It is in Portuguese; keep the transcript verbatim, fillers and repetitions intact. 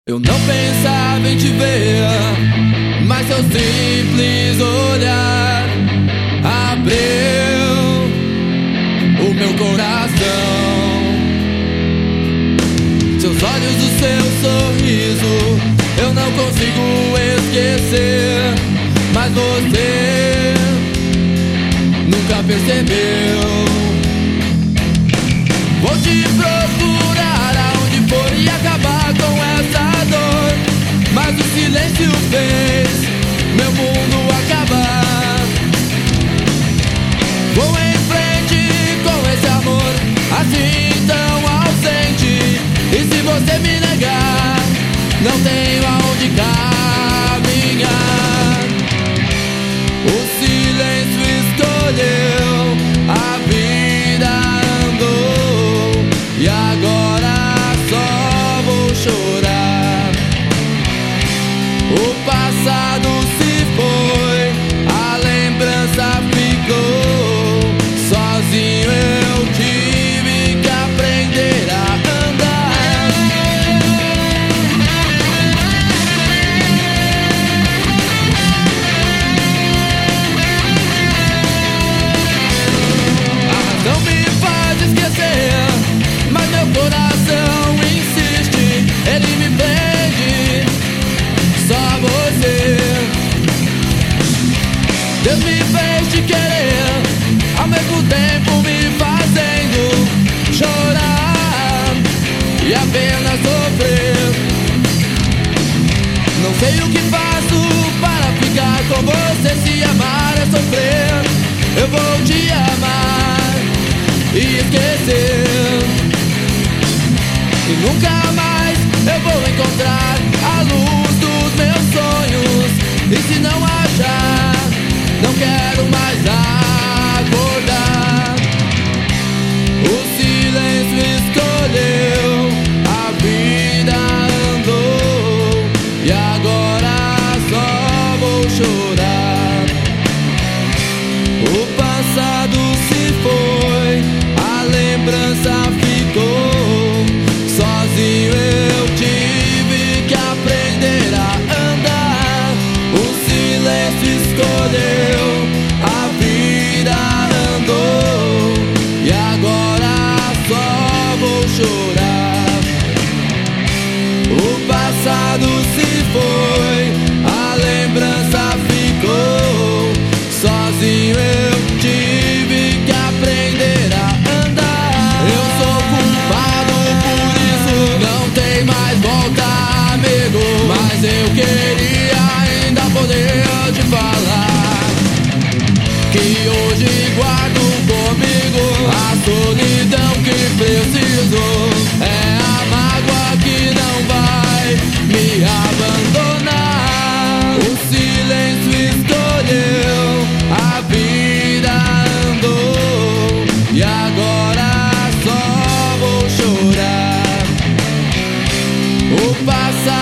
Eu não pensava em te ver, mas seu simples olhar abriu o meu coração. Seus olhos, o seu sorriso, eu não consigo esquecer, mas você nunca percebeu. Vou te procurar aonde for e acabar com essa dor, mas o silêncio fez meu mundo acabar. Vou em frente com esse amor assim tão ausente, e se você me negar, não tenho aonde caminhar. O silêncio escolheu, a vida andou, e agora só vou chorar. O passado se foi, a lembrança ficou. Sozinho eu tive que aprender a andar. A razão me faz esquecer, mas meu coração insiste, ele me prende, só você. Deus me fez te querer, ao mesmo tempo me fazendo chorar e apenas sofrer. Não sei o que faço para ficar com você, se amar é sofrer. Eu vou te amar e esquecer, e nunca mais eu vou encontrar a luz dos meus sonhos. E se não achar, não quero mais acordar. O silêncio escolheu, a vida andou, e agora só vou chorar. O passado se foi, a lembrança ficou. Sozinho eu tive que aprender a andar. O silêncio escolheu, a vida andou, e agora só vou chorar. O passado se foi, a lembrança ficou. Sozinho eu tive que aprender a andar. Eu sou culpado por isso, não tem mais volta, amigo, mas eu queria ainda poder te falar que hoje guardo comigo a solidão que preciso. É a mágoa que não vai me abandonar. O silêncio escolheu, a vida andou, e agora só vou chorar. O passado